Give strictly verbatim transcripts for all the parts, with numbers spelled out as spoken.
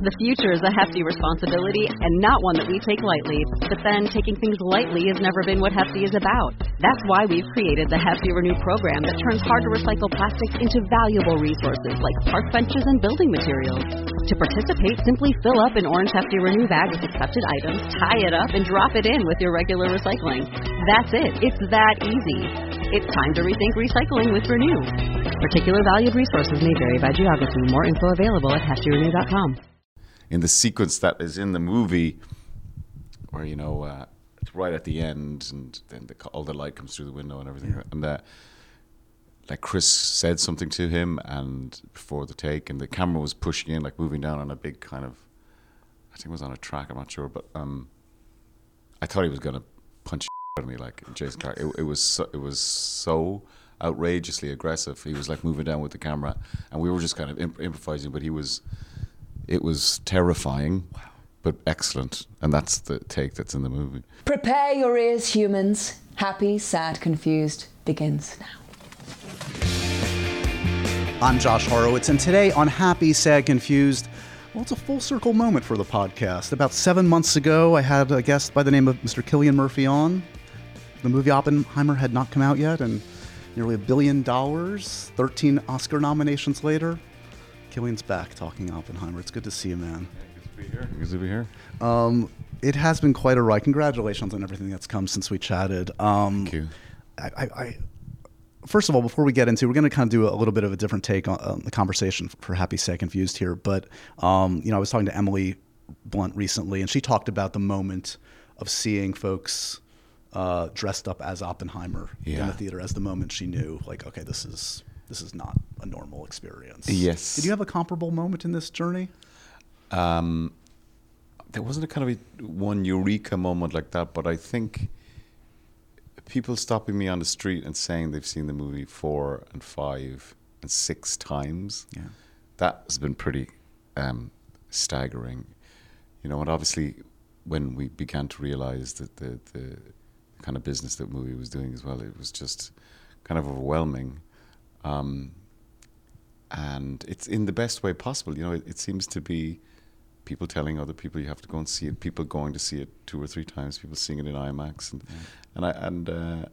The future is a hefty responsibility and not one that we take lightly. But then, taking things lightly has never been what Hefty is about. That's why we've created the Hefty Renew program that turns hard-to-recycle plastics into valuable resources like park benches and building materials. To participate, simply fill up an orange Hefty Renew bag with accepted items, tie it up, and drop it in with your regular recycling. That's it. It's that easy. It's time to rethink recycling with Renew. Particular valued resources may vary by geography. More info available at hefty renew dot com. In the sequence that is in the movie, where, you know, uh, it's right at the end, and then the, all the light comes through the window and everything, yeah. and uh, like Chris said something to him, and before the take, and the camera was pushing in, like moving down on a big kind of, I think it was on a track, I'm not sure, but um, I thought he was gonna punch out of me, like Jason Clarke. It, it was so, it was so outrageously aggressive. He was like moving down with the camera, and we were just kind of imp- improvising, but he was. It was terrifying, wow. but excellent. And that's the take that's in the movie. Prepare your ears, humans. Happy, Sad, Confused begins now. I'm Josh Horowitz, and today on Happy, Sad, Confused, well, it's a full circle moment for the podcast. About seven months ago, I had a guest by the name of Mister Cillian Murphy on. The movie Oppenheimer had not come out yet, and nearly a billion dollars, thirteen Oscar nominations later, Cillian's back talking Oppenheimer. It's good to see you, man. Yeah, good to be here. Good to be here. Um, it has been quite a ride. Congratulations on everything that's come since we chatted. Um, Thank you. I, I, I, first of all, before we get into, we're going to kind of do a little bit of a different take on um, the conversation for Happy, Sad, Confused here. But um, you know, I was talking to Emily Blunt recently, and she talked about the moment of seeing folks uh, dressed up as Oppenheimer yeah. in the theater as the moment she knew, like, okay, this is. This is not a normal experience. Yes. Did you have a comparable moment in this journey? Um, there wasn't a kind of a, one eureka moment like that, but I think people stopping me on the street and saying they've seen the movie four and five and six times, yeah. that has been pretty um, staggering. You know, and obviously when we began to realize that the, the kind of business that movie was doing as well, it was just kind of overwhelming. Um, and it's in the best way possible. You know, it, it seems to be people telling other people you have to go and see it, people going to see it two or three times, people seeing it in IMAX. And, yeah. and, I, and uh,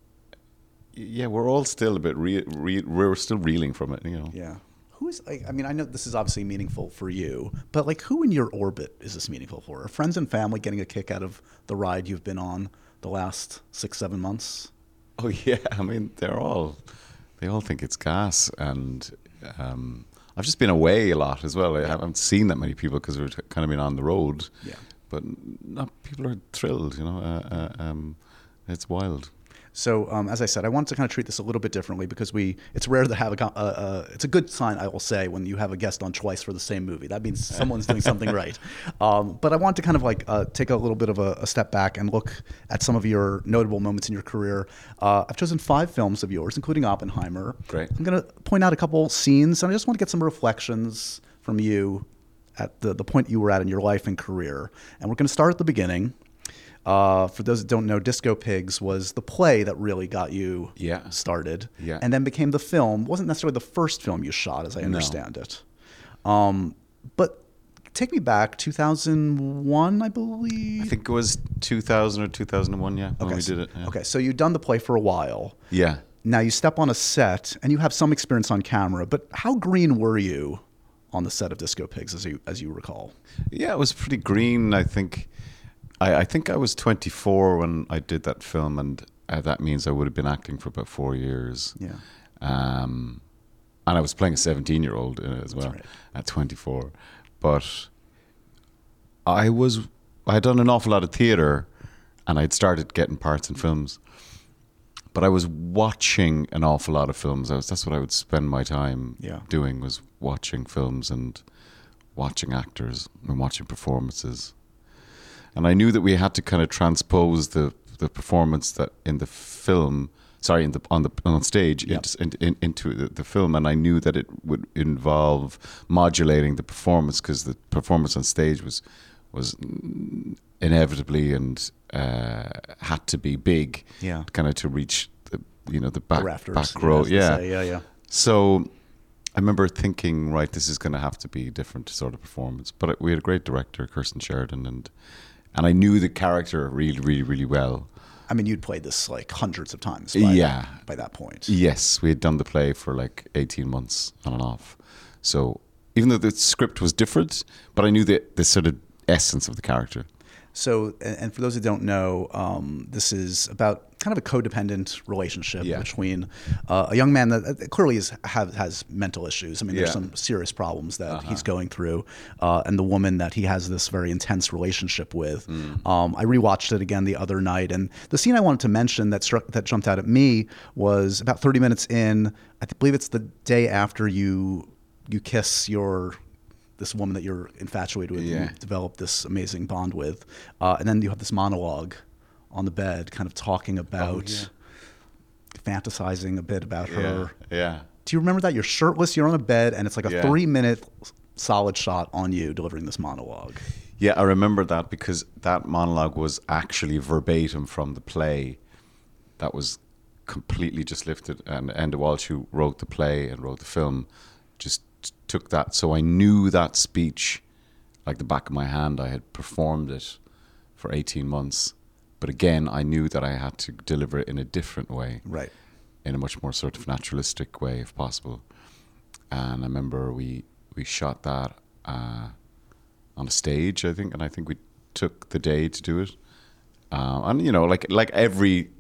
yeah, we're all still a bit, re- re- we're still reeling from it, you know. Yeah. Who is, I, I mean, I know this is obviously meaningful for you, but like who in your orbit is this meaningful for? Are friends and family getting a kick out of the ride you've been on the last six, seven months? Oh, yeah. I mean, they're all... They all think it's gas, and um, I've just been away a lot as well. I haven't seen that many people because we've kind of been on the road. Yeah. But not, people are thrilled, you know. Uh, uh, um, it's wild. So, um, as I said, I wanted to kind of treat this a little bit differently because we it's rare to have a, uh, uh, it's a good sign, I will say, when you have a guest on twice for the same movie. That means someone's doing something right. Um, but I want to kind of like uh, take a little bit of a, a step back and look at some of your notable moments in your career. Uh, I've chosen five films of yours, including Oppenheimer. Great. I'm going to point out a couple scenes, and I just want to get some reflections from you at the, the point you were at in your life and career. And we're going to start at the beginning. Uh, for those that don't know, Disco Pigs was the play that really got you yeah. started, yeah. and then became the film. Wasn't necessarily the first film you shot, as I understand no. it. Um, but take me back, two thousand one, I believe? I think it was two thousand or two thousand one, yeah, when okay, we so, did it. Yeah. Okay, so you've done the play for a while. Yeah. Now you step on a set, and you have some experience on camera, but how green were you on the set of Disco Pigs, as you, as you recall? Yeah, it was pretty green, I think. I, I think I was twenty-four when I did that film, and uh, that means I would have been acting for about four years. Yeah. Um, and I was playing a seventeen-year-old in it as well right. at twenty-four. But I was I had done an awful lot of theatre, and I'd started getting parts in films. But I was watching an awful lot of films. I was, that's what I would spend my time yeah. doing, was watching films and watching actors and watching performances. And I knew that we had to kind of transpose the, the performance that in the film, sorry, in the on the on stage yep. into, in, into the, the film, and I knew that it would involve modulating the performance because the performance on stage was was inevitably and uh, had to be big, yeah, kind of to reach the you know the back the rafters, back row, yeah, yeah, say, yeah, yeah. So I remember thinking, right, this is going to have to be a different sort of performance. But we had a great director, Kirsten Sheridan, and and I knew the character really, really, really well. I mean, you'd played this like hundreds of times by, yeah. by that point. Yes, we had done the play for like eighteen months on and off. So even though the script was different, but I knew the, the sort of essence of the character. So, and and for those who don't know, um, this is about kind of a codependent relationship Yeah. between uh, a young man that uh, clearly is, have, has mental issues. I mean, there's Yeah. some serious problems that Uh-huh. he's going through, uh, and the woman that he has this very intense relationship with. Mm. Um, I rewatched it again the other night, and the scene I wanted to mention that struck, that jumped out at me was about thirty minutes in. I th- believe it's the day after you you kiss your. This woman that you're infatuated with, Yeah. you develop this amazing bond with, uh, and then you have this monologue on the bed, kind of talking about, yeah. fantasizing a bit about her. Yeah. yeah. Do you remember that? You're shirtless, you're on a bed, and it's like a Yeah. three-minute solid shot on you delivering this monologue. Yeah, I remember that because that monologue was actually verbatim from the play that was completely just lifted. And Enda Walsh, who wrote the play and wrote the film, just t- took that. So I knew that speech like the back of my hand. I had performed it for eighteen months. But again, I knew that I had to deliver it in a different way. Right. In a much more sort of naturalistic way, if possible. And I remember we, we shot that uh, on a stage, I think, and I think we took the day to do it. Uh, and, you know, like like every,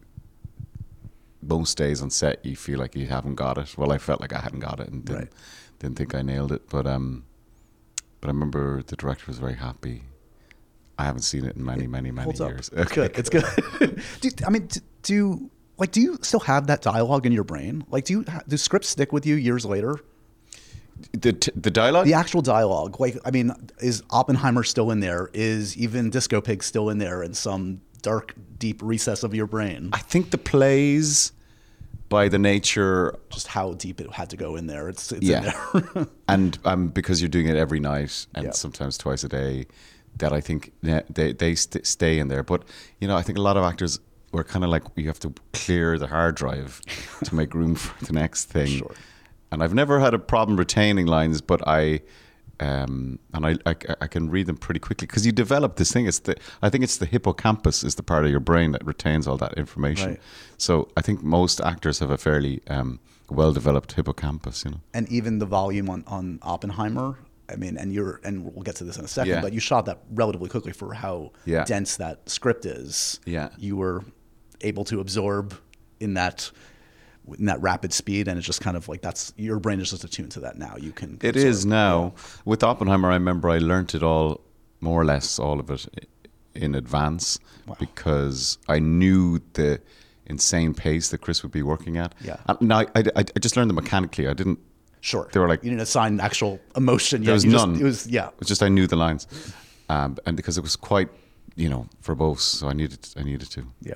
most days on set, you feel like you haven't got it. Well, I felt like I hadn't got it and didn't, Right. didn't think I nailed it. But um, but I remember the director was very happy. I haven't seen it in many, many, many Holds years. up. It's good. It's good. do, I mean, do, do like do you still have that dialogue in your brain? Like, do you ha- do scripts stick with you years later? The t- the dialogue? The actual dialogue, like, I mean, is Oppenheimer still in there? Is even Disco Pig still in there in some dark, deep recess of your brain? I think the plays, by the nature, Just how deep it had to go in there. It's, it's yeah, in there. and um, because you're doing it every night and Yeah. sometimes twice a day, that I think yeah, they they st- stay in there. But you know, I think a lot of actors were kind of like, you have to clear the hard drive to make room for the next thing. Sure. And I've never had a problem retaining lines, but I. Um, and I, I I can read them pretty quickly because you develop this thing. It's the I think it's the hippocampus is the part of your brain that retains all that information. Right. So I think most actors have a fairly um, well developed hippocampus. You know. And even the volume on, on Oppenheimer, I mean, and you're, and we'll get to this in a second, Yeah. but you shot that relatively quickly for how Yeah. dense that script is. Yeah. You were able to absorb in that in that rapid speed, and it's just kind of like that's your brain is just attuned to that now. You can. It absorb. is now. With Oppenheimer, I remember I learnt it all, more or less all of it, in advance Wow. because I knew the insane pace that Chris would be working at. Yeah. And now I, I, I just learned it mechanically. I didn't. Sure. They were like- you didn't assign actual emotion. There yet. was You just- none. it was yeah. It was just I knew the lines, um, and because it was quite, you know, verbose, so I needed I needed to. Yeah.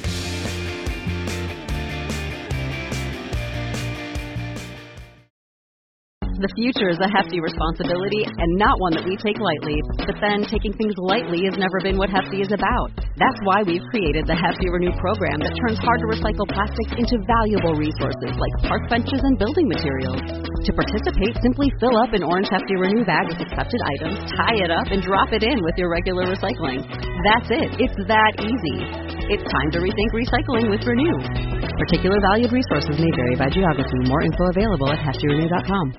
The future is a hefty responsibility and not one that we take lightly. But then taking things lightly has never been what Hefty is about. That's why we've created the Hefty Renew program that turns hard to recycle plastics into valuable resources like park benches and building materials. To participate, simply fill up an orange Hefty Renew bag with accepted items, tie it up, and drop it in with your regular recycling. That's it. It's that easy. It's time to rethink recycling with Renew. Particular valued resources may vary by geography. More info available at hefty renew dot com.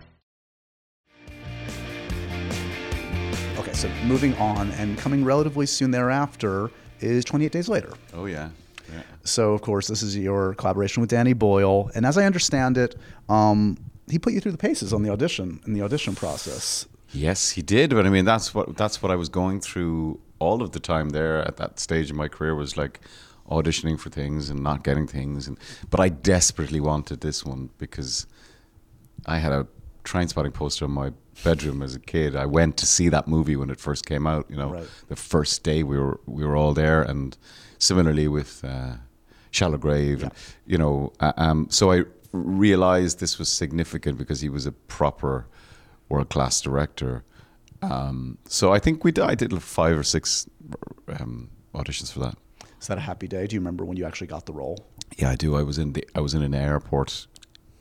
Okay, so moving on, and coming relatively soon thereafter is twenty-eight Days Later. Oh yeah. Yeah. So, of course, this is your collaboration with Danny Boyle, and as I understand it, um, he put you through the paces on the audition in the audition process. Yes, he did. But I mean, that's what that's what I was going through all of the time there at that stage in my career, was like auditioning for things and not getting things. And but I desperately wanted this one because I had a Trainspotting poster in my bedroom as a kid. I went to see that movie when it first came out. You know, Right. the first day we were we were all there, and similarly with uh, Shallow Grave. Yeah. And, you know, uh, um, so I realized this was significant because he was a proper world-class director. Um, so I think we did, I did five or six um, auditions for that. Is that a happy day? Do you remember when you actually got the role? Yeah, I do. I was in the I was in an airport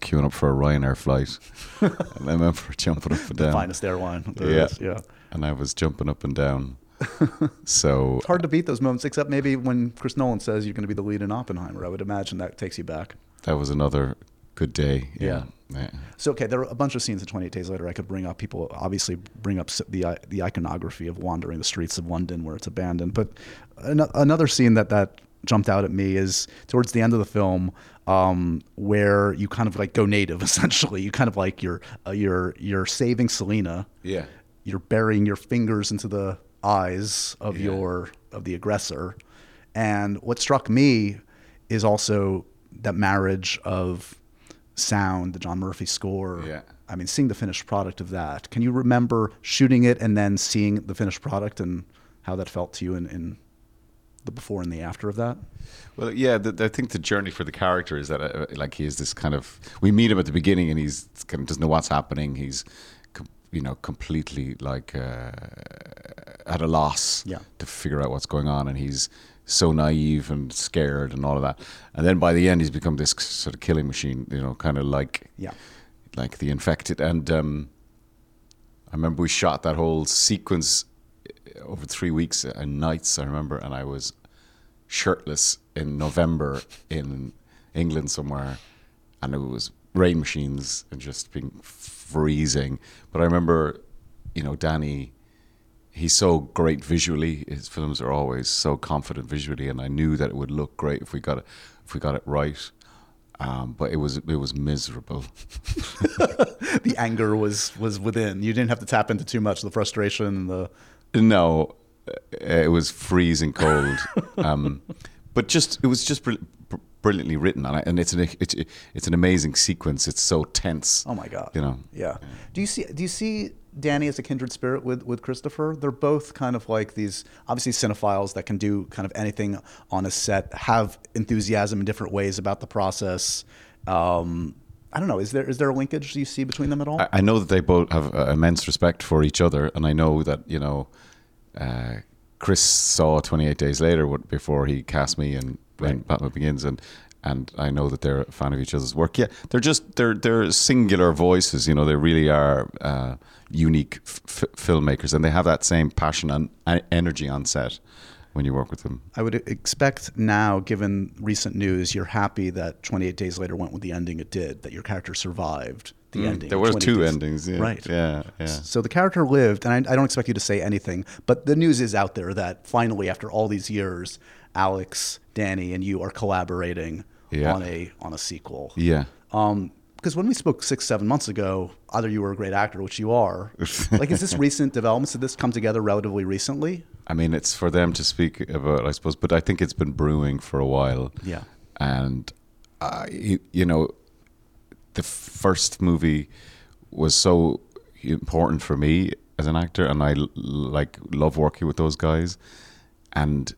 queuing up for a Ryanair flight, and I remember jumping up and down. Finest airline. There Yeah. is, yeah. And I was jumping up and down. So It's hard to beat those moments, except maybe when Chris Nolan says you're going to be the lead in Oppenheimer. I would imagine that takes you back. that was another good day. Yeah. yeah. So, okay, there are a bunch of scenes in twenty-eight Days Later I could bring up. People obviously bring up s- the i- the iconography of wandering the streets of London where it's abandoned. But an- another scene that, that jumped out at me is towards the end of the film, um, where you kind of like go native, essentially. You kind of like you're, uh, you're, you're saving Selena. Yeah. You're burying your fingers into the eyes of Yeah. your of the aggressor. And what struck me is also that marriage of sound, the John Murphy score. Yeah. I mean, seeing the finished product of that. Can you remember shooting it and then seeing the finished product and how that felt to you in, in the before and the after of that? Well, yeah, the, I think the journey for the character is that, uh, like, he is this kind of. We meet him at the beginning, and he's kind of doesn't know what's happening. He's, com- you know, completely like uh, at a loss Yeah. to figure out what's going on, and he's so naive and scared and all of that. And then by the end, he's become this sort of killing machine. You know, kind of like, Yeah. like the infected. And um, I remember we shot that whole sequence over three weeks and nights, I remember, and I was shirtless in November in England somewhere, and it was rain machines and just being freezing. But I remember, you know, Danny, he's so great visually. His films are always so confident visually, and I knew that it would look great if we got it, if we got it right. Um, but it was it was miserable. The anger was was within. You didn't have to tap into too much of the frustration and the No, uh, it was freezing cold. um, but just it was just br- br- brilliantly written, and, I, and it's an it's it's an amazing sequence. It's so tense. Oh my God! You know. Yeah. Do you see? Do you see Danny as a kindred spirit with with Christopher? They're both kind of like these, obviously cinephiles that can do kind of anything on a set, have enthusiasm in different ways about the process. Um, I don't know. Is there is there a linkage do you see between them at all? I, I know that they both have uh, immense respect for each other, and I know that you know, uh, Chris saw twenty-eight Days Later what- before he cast me in when Right. Batman Begins, and and I know that they're a fan of each other's work. Yeah, they're just they're they're singular voices. You know, they really are uh, unique f- f- filmmakers, and they have that same passion and uh, energy on set when you work with them. I would expect now, given recent news, you're happy that twenty-eight Days Later went with the ending it did, that your character survived the Mm, ending. there of were twenty-eight two Days. endings. Yeah. Right. Yeah. Yeah. So the character lived, and I, I don't expect you to say anything, but the news is out there that finally, after all these years, Alex, Danny, and you are collaborating Yeah. on a on a sequel. Yeah. Um, because when we spoke six, seven months ago, either you were a great actor, which you are. Like, is this recent developments? Did this come together relatively recently? I mean, it's for them to speak about, I suppose, but I think it's been brewing for a while. Yeah. And, uh, you, you know, the first movie was so important for me as an actor, and I l- like love working with those guys. And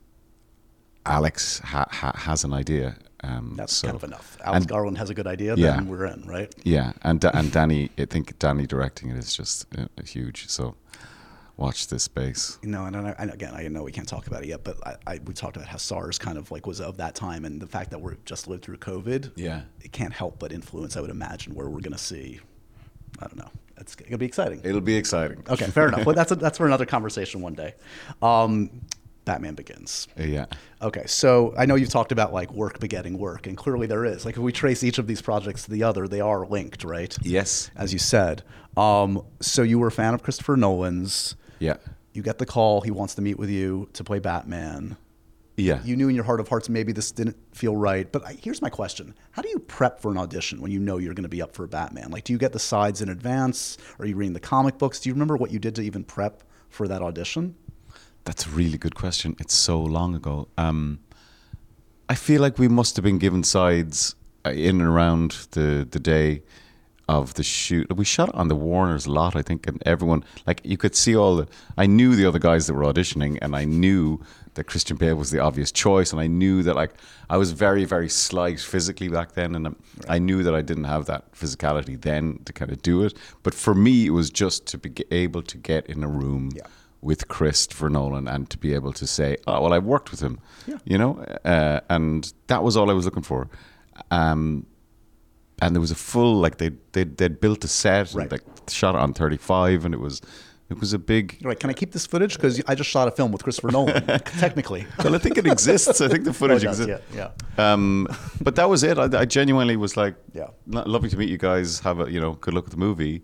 Alex ha- ha- has an idea. Um, That's so- kind of enough. Alex and- Garland has a good idea, Yeah. then we're in, right? Yeah, and Da- and Danny, I think Danny directing it is just uh, huge. So watch this space. No, and, I, and again, I know we can't talk about it yet, but I, I we talked about how SARS kind of like was of that time, and the fact that we're just lived through COVID. Yeah. it can't help but influence, I would imagine, where we're going to see. I don't know. It's going to be exciting. It'll be exciting. Okay, fair enough. Well, that's a, that's for another conversation one day. Um, Batman Begins. Yeah. Okay, so I know you've talked about like work begetting work, and clearly there is. Like if we trace each of these projects to the other, they are linked, right? Yes. As you said. Um, so you were a fan of Christopher Nolan's. Yeah. You get the call. He wants to meet with you to play Batman. Yeah. You knew in your heart of hearts maybe this didn't feel right. But I, here's my question. How do you prep for an audition when you know you're going to be up for Batman? Like, do you get the sides in advance? Are you reading the comic books? Do you remember what you did to even prep for that audition? That's a really good question. It's so long ago. Um, I feel like we must have been given sides uh, in and around the, the day of the shoot. We shot it on the Warners a lot, I think, and everyone, like, you could see all the, I knew the other guys that were auditioning, and I knew that Christian Bale was the obvious choice, and I knew that, like, I was very, very slight physically back then, and um, I knew that I didn't have that physicality then to kind of do it. But for me, it was just to be able to get in a room Yeah. with Christopher Nolan and to be able to say, oh, well, I've worked with him, Yeah. you know, uh, and that was all I was looking for. Um, and there was a full like they they they'd built a set Right. and like shot it on thirty-five, and it was it was a big. You're like, can I keep this footage? Because I just shot a film with Christopher Nolan, technically. Well, I think it exists. I think the footage Oh, it does, exists. yeah, yeah. Um, but that was it. I, I genuinely was like, Yeah. "Lo- lovely to meet you guys. Have a you know good luck with the movie."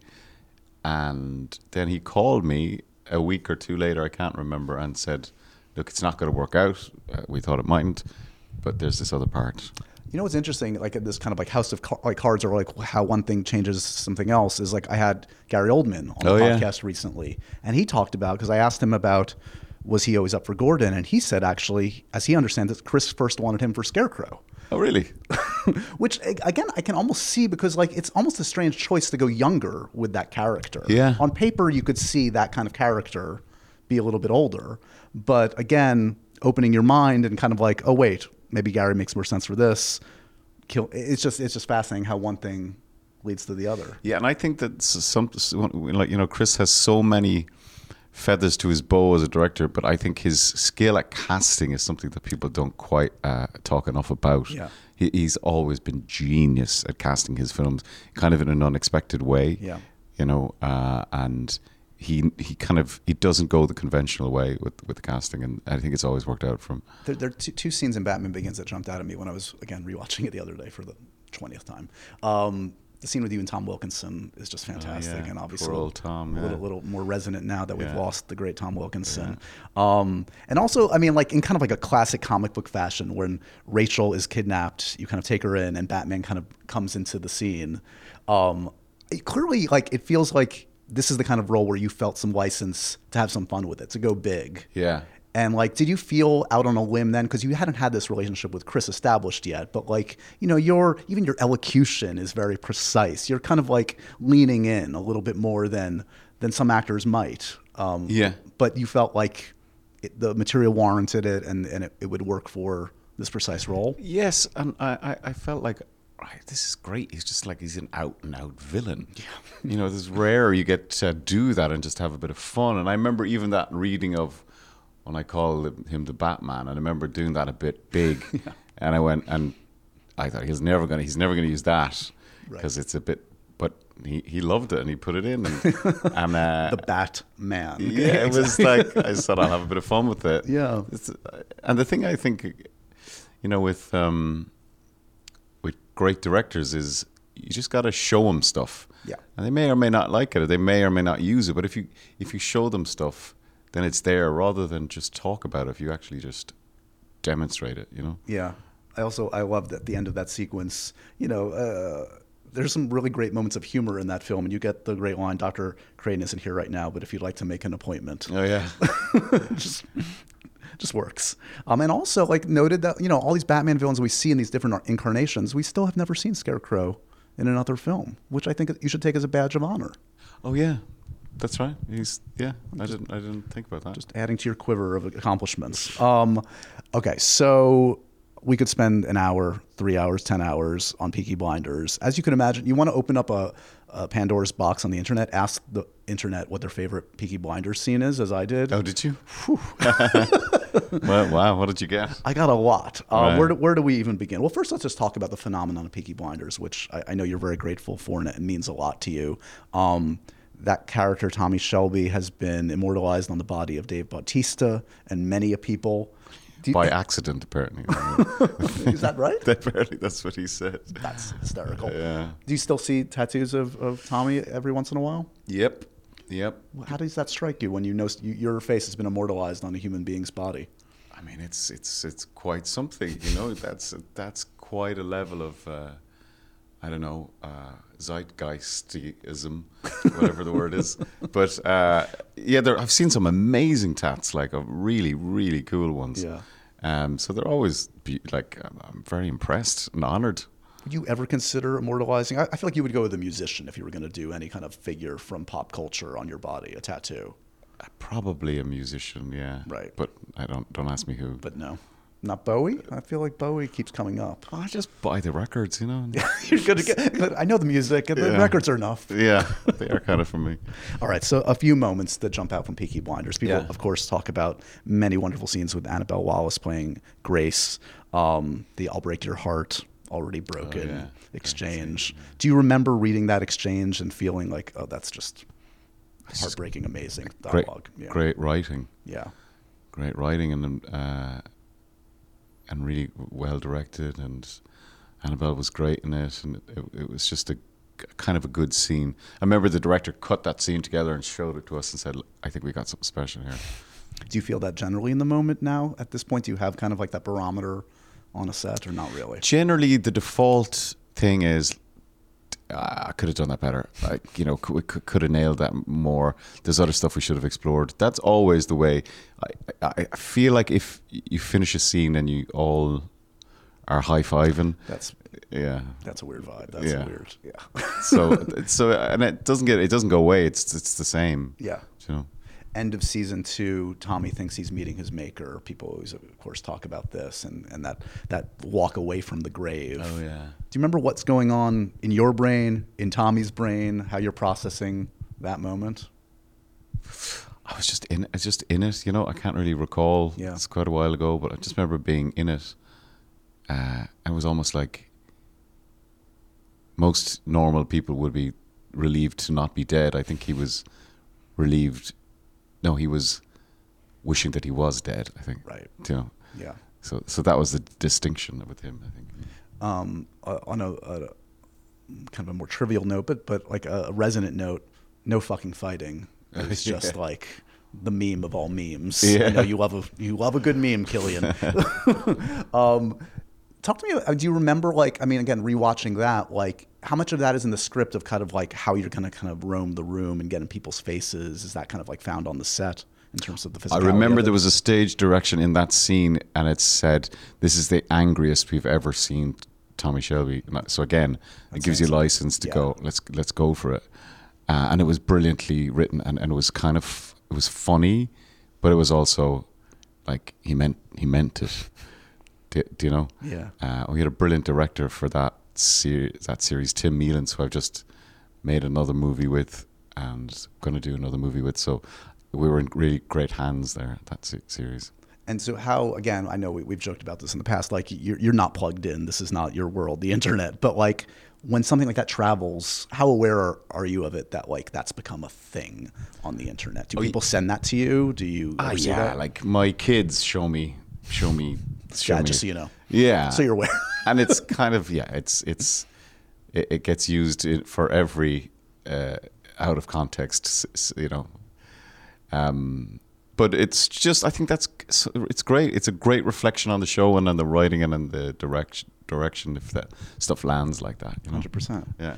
And then he called me a week or two later. I can't remember, and said, "Look, it's not going to work out. Uh, we thought it mightn't, but there's this other part." You know what's interesting, like this kind of like House of Car- like Cards, or like how one thing changes something else, is like I had Gary Oldman on Oh, the yeah. podcast recently, and he talked about, because I asked him about was he always up for Gordon, and he said actually, as he understands it, Chris first wanted him for Scarecrow. Oh, really? Which a- again, I can almost see, because like it's almost a strange choice to go younger with that character. Yeah. On paper, you could see that kind of character be a little bit older, but again, opening your mind and kind of like, oh wait, maybe Gary makes more sense for this. Kill. It's just it's just fascinating how one thing leads to the other. Yeah, and I think that s- some, like you know, Chris has so many feathers to his bow as a director, but I think his skill at casting is something that people don't quite uh, talk enough about. Yeah. He, he's always been genius at casting his films, kind of in an unexpected way. Yeah. You know, uh, and he he kind of he doesn't go the conventional way with with the casting, and I think it's always worked out for him. There, there are two, two scenes in Batman Begins that jumped out at me when I was again rewatching it the other day for the twentieth time. Um, the scene with you and Tom Wilkinson is just fantastic, yeah. and obviously Poor old Tom, a little, yeah. little more resonant now that we've Yeah. lost the great Tom Wilkinson. Um, and also, I mean, like in kind of like a classic comic book fashion, when Rachel is kidnapped, you kind of take her in, and Batman kind of comes into the scene. Um, it clearly, like it feels like this is the kind of role where you felt some license to have some fun with it, to go big. Yeah. And like, did you feel out on a limb then? Because you hadn't had this relationship with Chris established yet, but like, you know, your even your elocution is very precise. You're kind of like leaning in a little bit more than than some actors might. Um, Yeah. But you felt like it, the material warranted it, and and it, it would work for this precise role. Yes, and I, I, I felt like, right, this is great. He's just like, he's an out and out villain. Yeah. You know, it's rare you get to do that and just have a bit of fun. And I remember even that reading of when I called him the Batman, and I remember doing that a bit big. Yeah. And I went, and I thought he's never gonna, he's never gonna use that because Right. it's a bit. But he, he loved it, and he put it in, and, and uh, The Batman. yeah, it was like I just thought I'll have a bit of fun with it. Yeah. It's, and the thing I think, you know, with um, with great directors is you just got to show them stuff. Yeah. And they may or may not like it, or they may or may not use it. But if you if you show them stuff, then it's there rather than just talk about it. If you actually just demonstrate it, you know. Yeah. I also I loved at the end of that sequence, you know, uh, there's some really great moments of humor in that film, and you get the great line, Doctor Crane isn't here right now, but if you'd like to make an appointment. Oh yeah. just just works. Um, and also like noted that, you know, all these Batman villains we see in these different incarnations, we still have never seen Scarecrow in another film, which I think you should take as a badge of honor. Oh yeah. That's right. He's yeah. I didn't I didn't think about that. Just adding to your quiver of accomplishments. Um, okay, so we could spend an hour, three hours, ten hours on Peaky Blinders. As you can imagine, you want to open up a, a Pandora's box on the internet, ask the internet what their favorite Peaky Blinders scene is, as I did. Oh, did you? Well, wow, what did you get? I got a lot. Uh, Right. where, do, where do we even begin? Well, first, let's just talk about the phenomenon of Peaky Blinders, which I, I know you're very grateful for, and it means a lot to you. Um, that character, Tommy Shelby, has been immortalized on the body of Dave Bautista and many a people. Do you- By accident, apparently. Is that right? Apparently, that's what he said. That's hysterical. Yeah. Do you still see tattoos of, of Tommy every once in a while? Yep. Yep. How does that strike you when you know you, your face has been immortalized on a human being's body? I mean, it's it's it's quite something, you know. That's that's quite a level of, uh, I don't know, uh, zeitgeistism, whatever the word is. But uh, yeah, there, I've seen some amazing tats, like uh, really really cool ones. Yeah. Um. So they're always be, like I'm, I'm very impressed and honored. Would you ever consider immortalizing? I, I feel like you would go with a musician if you were going to do any kind of figure from pop culture on your body, a tattoo. Probably a musician, yeah. Right. But I don't don't ask me who. But no, not Bowie. I feel like Bowie keeps coming up. I just buy the records, you know. You're gonna get. I know the music, and the Yeah. records are enough. Yeah, they are kind of for me. All right, so a few moments that jump out from Peaky Blinders. People, Yeah. of course, talk about many wonderful scenes with Annabelle Wallis playing Grace, um, the "I'll Break Your Heart" already broken Oh, yeah. exchange. Yeah. Do you remember reading that exchange and feeling like, oh, that's just It's just heartbreaking, amazing Great, dialogue? Yeah. great writing, Yeah. great writing, and uh, and really well directed. And Annabelle was great in it, and it, it was just a kind of a good scene. I remember the director cut that scene together and showed it to us and said, "I think we got something special here." Do you feel that generally in the moment now? At this point, do you have kind of like that barometer on a set, or not really? Generally, the default thing is, uh, I could have done that better. Like, you know, could, we could, could have nailed that more. There's other stuff we should have explored. That's always the way. I, I, I feel like if you finish a scene and you all are high fiving, That's yeah, that's a weird vibe. That's Yeah. weird. Yeah. so so and it doesn't get it doesn't go away. It's it's the same. Yeah. You know. End of season two, Tommy thinks he's meeting his maker. People always, of course, talk about this and, and that, that walk away from the grave. Oh yeah. Do you remember what's going on in your brain, in Tommy's brain, how you're processing that moment? I was just in. I was just in it. You know, I can't really recall. Yeah. It's quite a while ago, but I just remember being in it. Uh, it was almost like most normal people would be relieved to not be dead. I think he was relieved. No, he was wishing that he was dead. I think. Right. You know. Yeah. So, so that was the distinction with him. I think. Um, uh, on a, a kind of a more trivial note, but but like a, a resonant note, no fucking fighting. It's just Yeah. like the meme of all memes. Yeah. I know you love a you love a good meme, Killian. um, talk to me. About, do you remember, like, I mean, again, rewatching that, like, how much of that is in the script of kind of like how you're going to kind of roam the room and get in people's faces? Is that kind of like found on the set in terms of the I physicality? remember of there it? was a stage direction in that scene, and it said, "This is the angriest we've ever seen Tommy Shelby." And that- So again, it gives you saying license to yeah. go. Let's let's go for it. Uh, and it was brilliantly written, and, and it was kind of it was funny, but it was also like he meant he meant it. Do, do you know? Yeah. Uh, we had a brilliant director for that series. That series, Tim Mealins, who I've just made another movie with, and going to do another movie with. So we were in really great hands there. That se- series. And so how, again, I know we, we've joked about this in the past, like you're, you're not plugged in. This is not your world, the internet. But like when something like that travels, how aware are, are you of it that like that's become a thing on the internet? Do Oh, people send that to you? Do you Ah, ever see yeah. that? Like my kids show me, show me, show yeah, me. just so you know. Yeah. So you're aware. And it's kind of yeah. It's it's it, it gets used in, for every uh, out of context, s- s- you know. Um, but it's just I think that's it's great. It's a great reflection on the show and on the writing and on the direction. Direction if that stuff lands like that, you know. one hundred percent. Yeah.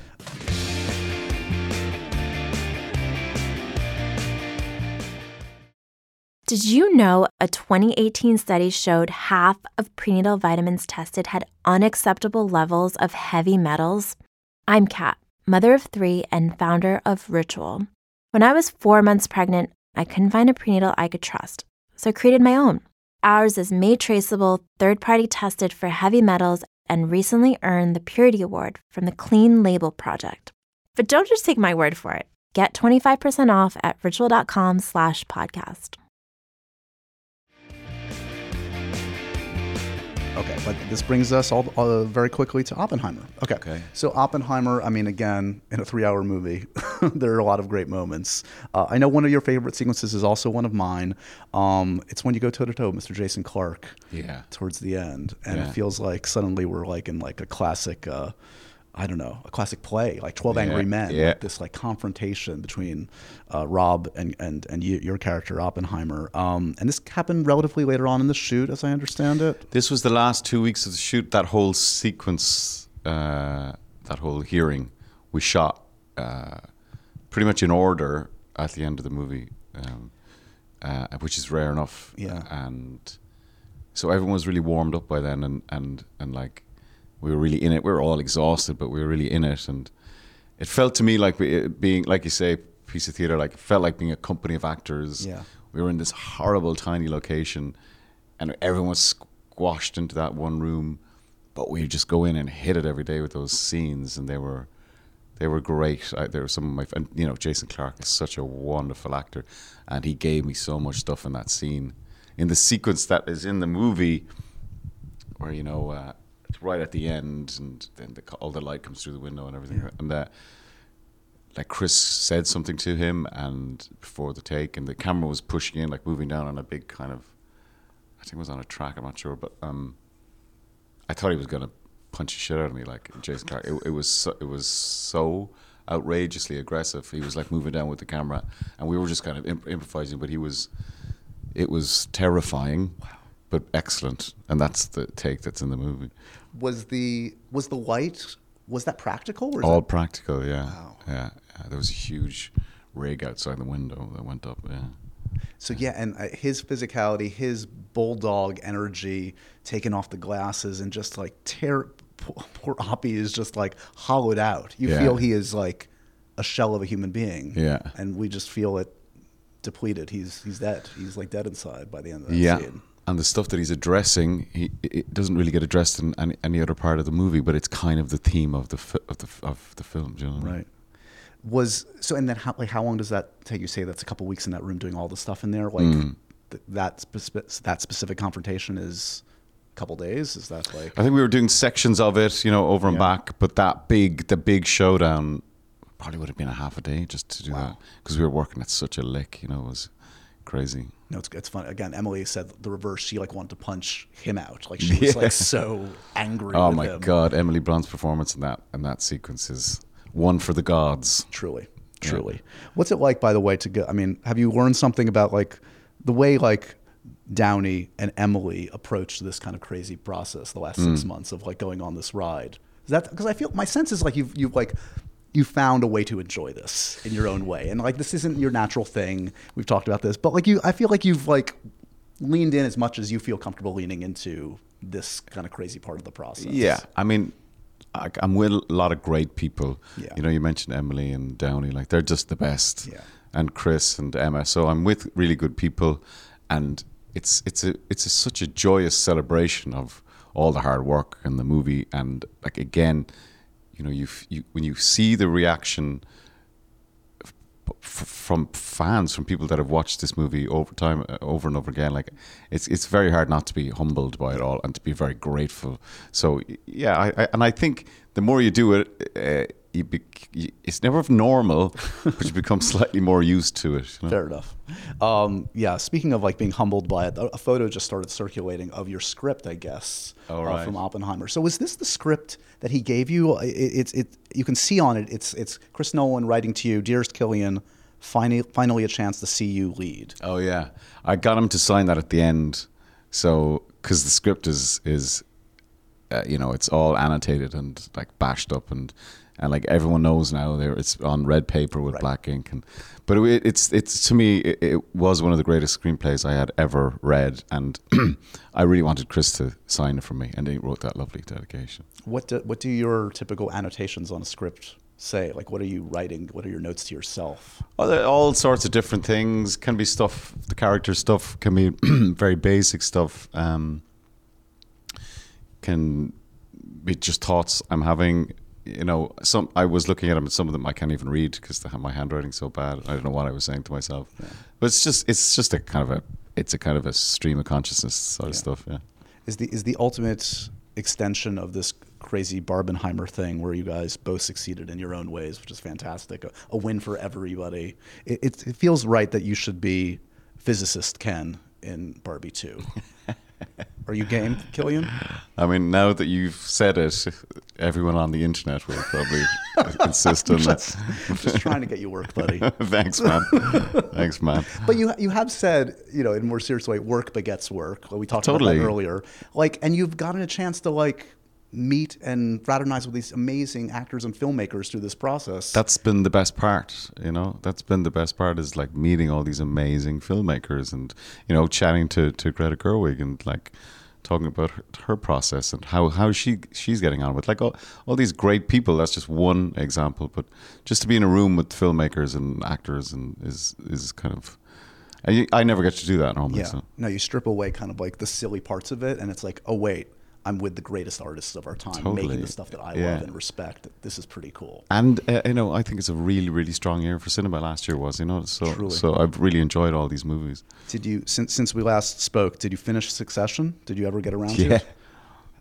Did you know a twenty eighteen study showed half of prenatal vitamins tested had unacceptable levels of heavy metals? I'm Kat, mother of three and founder of Ritual. When I was four months pregnant, I couldn't find a prenatal I could trust, so I created my own. Ours is made traceable, third-party tested for heavy metals, and recently earned the Purity Award from the Clean Label Project. But don't just take my word for it. Get twenty-five percent off at ritual.com slash podcast. Okay, but this brings us all uh, very quickly to Oppenheimer. Okay. Okay. So Oppenheimer, I mean, again, in a three-hour movie, there are a lot of great moments. Uh, I know one of your favorite sequences is also one of mine. Um, it's when you go toe-to-toe with Mister Jason Clarke Yeah. towards the end. And Yeah. it feels like suddenly we're like in like a classic, uh, I don't know, a classic play, like twelve Angry Yeah, Men. yeah. Like this like confrontation between uh, Rob and, and, and you, your character, Oppenheimer. Um, and this happened relatively later on in the shoot, as I understand it. This was the last two weeks of the shoot. That whole sequence, uh, that whole hearing, we shot uh, pretty much in order at the end of the movie, um, uh, which is rare enough. Yeah. And so everyone was really warmed up by then, and, and, and like we were really in it. We were all exhausted, but we were really in it, and it felt to me like we, it being, like you say, piece of theater. Like it felt like being a company of actors. Yeah. We were in this horrible tiny location, and everyone was squashed into that one room, but we just go in and hit it every day with those scenes, and they were they were great. I, they were some of my, and you know, Jason Clarke is such a wonderful actor, and he gave me so much stuff in that scene, in the sequence that is in the movie, where you know uh, it's right at the end, and then the, all the light comes through the window and everything. Yeah. And uh, like Chris said something to him, and before the take, and the camera was pushing in, like moving down on a big kind of, I think it was on a track. I'm not sure, but um, I thought he was gonna punch the shit out of me, like Jason Clarke. It, it was so, it was so outrageously aggressive. He was like moving down with the camera, and we were just kind of imp- improvising. But he was, it was terrifying, wow. but excellent. And that's the take that's in the movie. Was the was the light was that practical? Or All that... practical, yeah. Wow. yeah, yeah. There was a huge rig outside the window that went up. Yeah. So yeah, and uh, his physicality, his bulldog energy, taking off the glasses and just like tear. Poor, poor Oppie is just like hollowed out. You yeah. feel he is like a shell of a human being. Yeah. And we just feel it depleted. He's he's dead. He's like dead inside by the end of that yeah. scene. And the stuff that he's addressing, he it doesn't really get addressed in any, any other part of the movie, but it's kind of the theme of the fi- of the of the film. Do you know what I mean? Right. Was so, and then how like how long does that take? You say that's a couple weeks in that room doing all the stuff in there. Like Mm. th- that spe- that specific confrontation is a couple days. Is that like? I think we were doing sections of it, you know, over and Yeah. back. But that big, the big showdown, probably would have been a half a day just to do Wow. that, because we were working at such a lick. You know, it was crazy. No, it's it's fun. Again, Emily said the reverse. She like wanted to punch him out. Like she was Yeah. like so angry. Oh with my him. God, Emily Blunt's performance in that in that sequence is one for the gods. Truly, truly. What's it like, by the way, to go? I mean, have you learned something about like the way like Downey and Emily approached this kind of crazy process the last Mm. six months of like going on this ride? Is that because I feel my sense is like you've you've like you found a way to enjoy this in your own way, and like this isn't your natural thing. We've talked about this, but like you, I feel like you've like leaned in as much as you feel comfortable leaning into this kind of crazy part of the process. Yeah, I mean, I, I'm with a lot of great people. Yeah. You know, you mentioned Emily and Downey, like they're just the best. Yeah. And Chris and Emma. So I'm with really good people, and it's it's a it's a, such a joyous celebration of all the hard work in the movie. And like again, you know, you you when you see the reaction f- from fans, from people that have watched this movie over time, uh, over and over again, like it's it's very hard not to be humbled by it all and to be very grateful. So yeah, I, I and I think the more you do it, uh, you, be, you it's never normal, but you become slightly more used to it. You know? Fair enough. Um, yeah, speaking of like being humbled by it, a photo just started circulating of your script, I guess, Oh, uh, right. from Oppenheimer. So was this the script that he gave you? It, it's it. You can see on it. It's it's Chris Nolan writing to you, dearest Killian, finally finally a chance to see you lead. Oh yeah, I got him to sign that at the end, so because the script is is, uh, you know, it's all annotated and like bashed up and. And like everyone knows now, there it's on red paper with Right. black ink, and but it, it's it's to me it, it was one of the greatest screenplays I had ever read, and I really wanted Chris to sign it for me, and he wrote that lovely dedication. What do, what do your typical annotations on a script say? Like, what are you writing? What are your notes to yourself? Oh, there are all sorts of different things. Can be stuff, the character stuff can be very basic stuff. Um, can be just thoughts I'm having. You know, some I was looking at them, and some of them I can't even read because my handwriting's so bad. I don't know what I was saying to myself. Yeah. But it's just it's just a kind of a it's a kind of a stream of consciousness sort of Yeah. stuff. Yeah. Is the is the ultimate extension of this crazy Barbenheimer thing where you guys both succeeded in your own ways, which is fantastic. A, a win for everybody. It, it, it feels right that you should be physicist Ken in Barbie two. Are you game, Killian? I mean, now that you've said it, everyone on the internet will probably insist on just, that. just trying to get you work, buddy. Thanks, man. Thanks, man. But you you have said, you know, in a more serious way, work begets work. Like we talked Totally. about that earlier. Like, and you've gotten a chance to like meet and fraternize with these amazing actors and filmmakers through this process. That's been the best part, you know. That's been the best part is like meeting all these amazing filmmakers and, you know, chatting to, to Greta Gerwig and like talking about her, her process and how, how she she's getting on with like all, all these great people. That's just one example, but just to be in a room with filmmakers and actors and is is kind of. I, I never get to do that normally. yeah. So. No, you strip away kind of like the silly parts of it, and it's like, oh wait, I'm with the greatest artists of our time, Totally. making the stuff that I Yeah. love and respect. This is pretty cool. And uh, you know, I think it's a really, really strong year for cinema. Last year was, you know, so Truly. so I've really enjoyed all these movies. Did you since since we last spoke? Did you finish Succession? Did you ever get around to Yeah, it?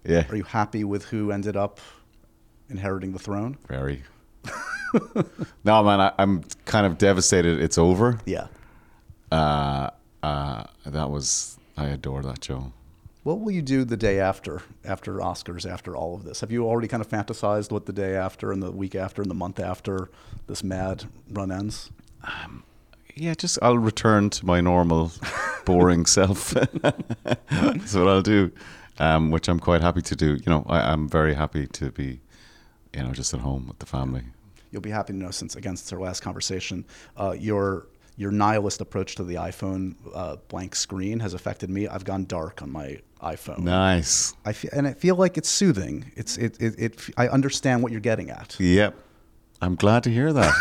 Yeah. Are you happy with who ended up inheriting the throne? Very. No, man, I, I'm kind of devastated. It's over. Yeah. Uh, uh, that was, I adore that show. What will you do the day after, after Oscars, after all of this? Have you already kind of fantasized what the day after and the week after and the month after this mad run ends? Um, yeah, just I'll return to my normal, boring self. That's what I'll do, um, which I'm quite happy to do. You know, I, I'm very happy to be, you know, just at home with the family. You'll be happy to know, since, again, since our last conversation, uh, your your nihilist approach to the iPhone uh, blank screen has affected me. I've gone dark on my iPhone. Nice. I feel, and I feel like it's soothing. It's it, it it I understand what you're getting at. Yep. I'm glad to hear that.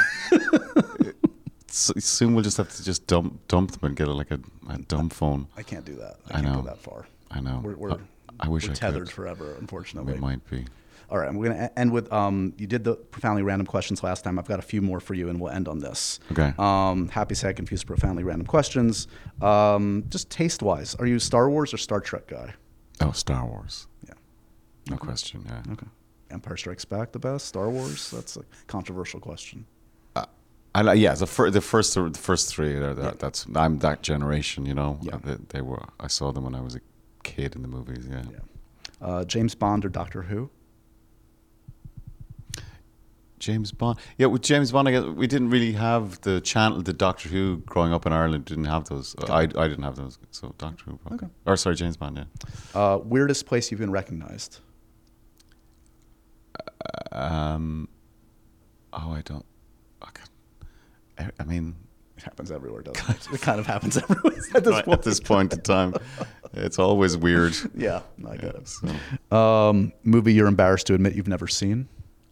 So soon we'll just have to just dump dump them and get a, like a, a dumb phone. I can't do that. I, I can't know. go that far. I know. We're, we're, I, I wish we're I tethered could. forever, unfortunately. We might be. All right, and we're going to end with, um, you did the profoundly random questions last time. I've got a few more for you, and we'll end on this. Okay. Um, happy, sad, confused, profoundly random questions. Um, just taste-wise, are you a Star Wars or Star Trek guy? Oh, Star Wars. Yeah. No Okay. question, yeah. Okay. Empire Strikes Back the best? Star Wars? That's a controversial question. I like, yeah, the, fir- the first the first three. Are that, Yeah. That's I'm that generation, you know. Yeah. They, they were. I saw them when I was a kid in the movies. Yeah. Yeah. Uh, James Bond or Doctor Who? James Bond. Yeah, with James Bond, I guess we didn't really have the channel. The Doctor Who growing up in Ireland didn't have those. Okay. I I didn't have those. So Doctor Who. Probably. Okay. Or sorry, James Bond. Yeah. Uh, weirdest place you've been recognized? Um. Oh, I don't. I, can't, I, I mean, It happens everywhere, doesn't it? It kind of happens everywhere at this right point. at this point in time, it's always weird. Yeah, I get Yeah, it. so. Um, movie you're embarrassed to admit you've never seen?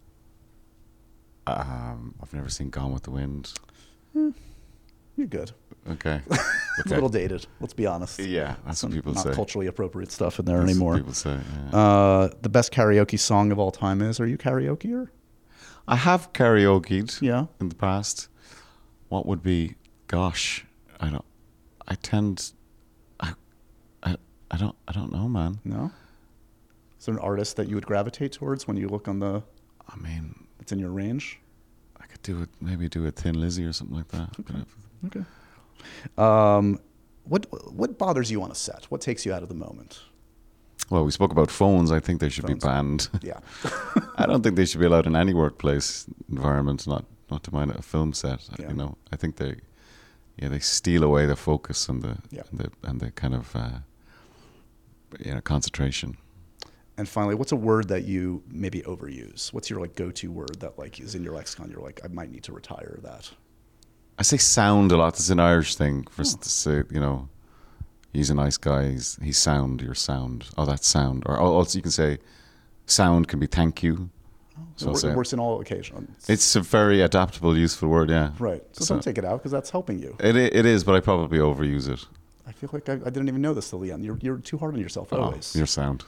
Um, I've never seen Gone with the Wind. You're good. Okay. It's Okay. a little dated. Let's be honest. Yeah, that's Some what people not say. culturally appropriate stuff in there That's anymore. what people say. Yeah. Uh, the best karaoke song of all time is. Are you karaokeer? I have karaokeed Yeah. in the past. What would be? Gosh, I don't. I tend. I, I, I don't. I don't know, man. No. Is there an artist that you would gravitate towards when you look on the? I mean, It's in your range. I could do it. Maybe do a Thin Lizzy or something like that. Okay. Okay. Um, what what bothers you on a set? What takes you out of the moment? Well, we spoke about phones. I think they should Phones. be banned. Yeah. I don't think they should be allowed in any workplace environment. Not not to mind a film set. Yeah. You know, I think they, yeah, they steal away the focus and the Yeah. and the and the kind of, uh, you know, concentration. And finally, what's a word that you maybe overuse? What's your like go-to word that like is in your lexicon? You're like, I might need to retire that. I say sound a lot. It's an Irish thing for us Oh. to say, you know, he's a nice guy. He's, he's sound. You're sound. Oh, that's sound. Or also you can say, sound can be thank you. So it, I'll wor- say it works in all occasions. it's a very adaptable, useful word. Yeah. right. So, So- don't take it out because that's helping you. It i- it is, but I probably overuse it. I feel like I, I didn't even know this till the end. You're you're too hard on yourself Oh, always. you're sound.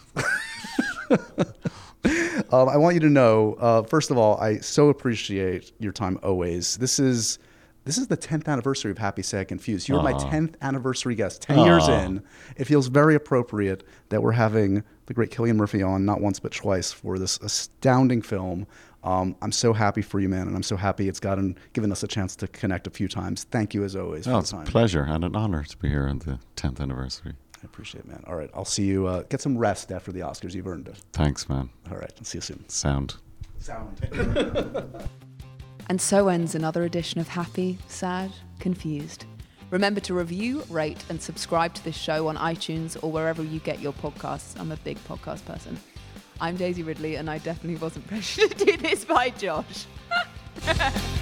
Um, I want you to know, uh, first of all, I so appreciate your time always. This is this is the tenth anniversary of Happy, Sad, Confused. You were my Aw. tenth anniversary guest. ten years Aw. in, it feels very appropriate that we're having the great Cillian Murphy on, not once but twice, for this astounding film. Um, I'm so happy for you, man, and I'm so happy it's gotten given us a chance to connect a few times. Thank you as always for Oh, the it's a time. pleasure and an honor to be here on the tenth anniversary. I appreciate it, man. All right, I'll see you. Uh, get some rest after the Oscars. You've earned it. Thanks, man. All right, I'll see you soon. Sound. Sound. And so ends another edition of Happy, Sad, Confused. Remember to review, rate, and subscribe to this show on iTunes or wherever you get your podcasts. I'm a big podcast person. I'm Daisy Ridley, and I definitely wasn't pressured to do this by Josh.